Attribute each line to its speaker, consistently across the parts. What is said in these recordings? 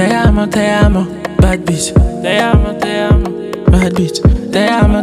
Speaker 1: te amo, bad bitch. Te amo, bad bitch. Te amo,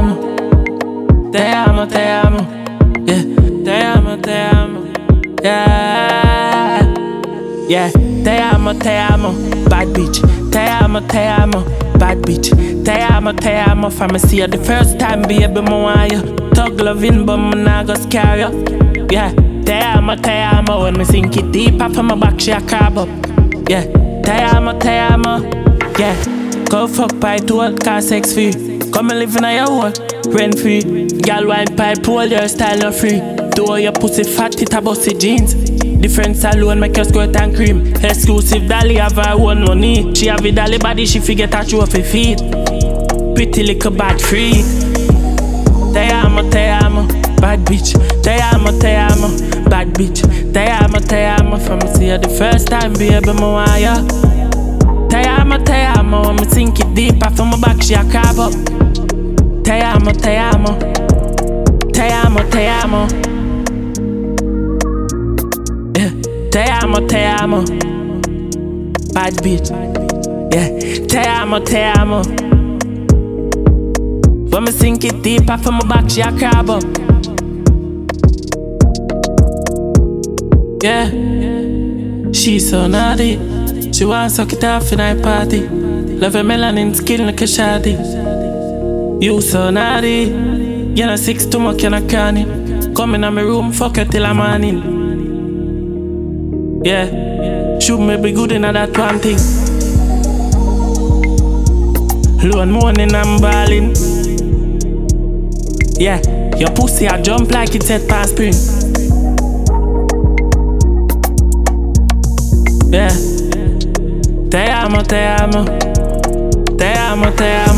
Speaker 1: te amo, yeah. Te amo, yeah, yeah. Te amo, bad bitch. Te amo, bad bitch. Te amo, from me see you the first time, baby, me want you. Tug loving, but me nah go scare you, yeah. Te amo, when me sink it deep up from my back, she a carb up, yeah. Te amo, yeah. Go fuck by tool, car sex free. Come and live in a your world, rent free. Girl wine pipe, pull your style no free. Do your pussy fat, it a bossy jeans. Different salon, make your skirt and cream. Exclusive dolly, have her own money. She have a dolly body, she forget her trophy feet. Pretty little bad freak. Te amo, bad bitch. Te amo, bad bitch. Te amo, from me see you the first time, baby, me want ya. Te amo, when me sink it deep, from my back, she a carb up. Te amo, yeah. Te amo, bad bitch, yeah. Te amo, when me sink it deep, from my back, she a carb up, yeah. She so naughty, she want suck it off in her party. Love her melanin skin like a shawty. You so naughty, you know 6 too much, you know canny. Come in my room, fuck you till I'm morning, yeah. Should me be good in that one thing. Lone morning I'm balling, yeah. Your pussy a jump like it set past spring, yeah. Te amo,